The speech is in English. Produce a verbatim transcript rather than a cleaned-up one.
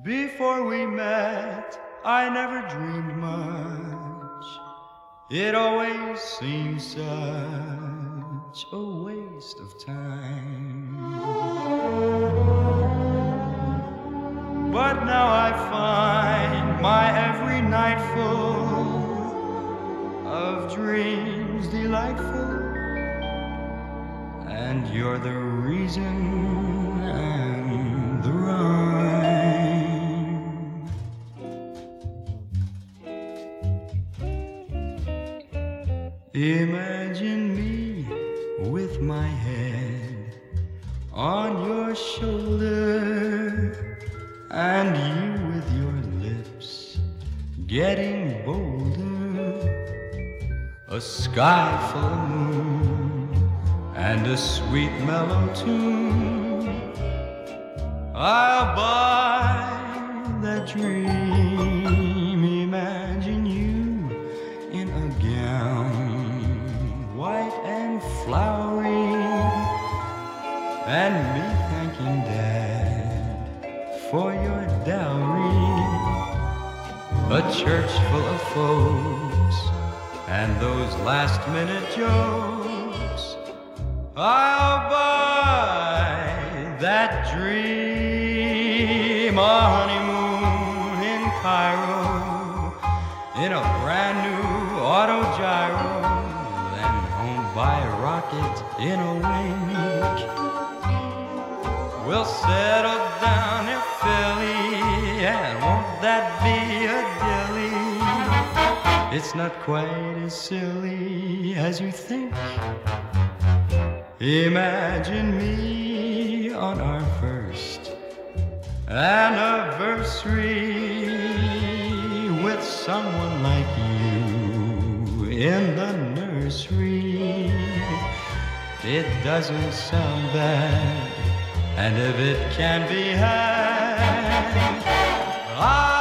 Before we met, I never dreamed much. It always seemed such a waste of time. But now I find my every night full of dreams delightful, and you're the reason and the rhyme. Imagine me with my head on your shoulder, and you with your lips getting bolder. A sky full of moon and a sweet mellow tune. I'll buy that dream. Imagine you in a gown, white and flowery, and me thanking Dad for your dowry. A church full of folks and those last minute jokes. I'll buy that dream. A honeymoon in Cairo in a brand new auto gyro, then home by rocket in a wink. We'll settle down in Philly, and won't that be a dilly? It's not quite as silly as you think. Imagine me on our first anniversary with someone like you in the nursery. It doesn't sound bad, and if it can be had, I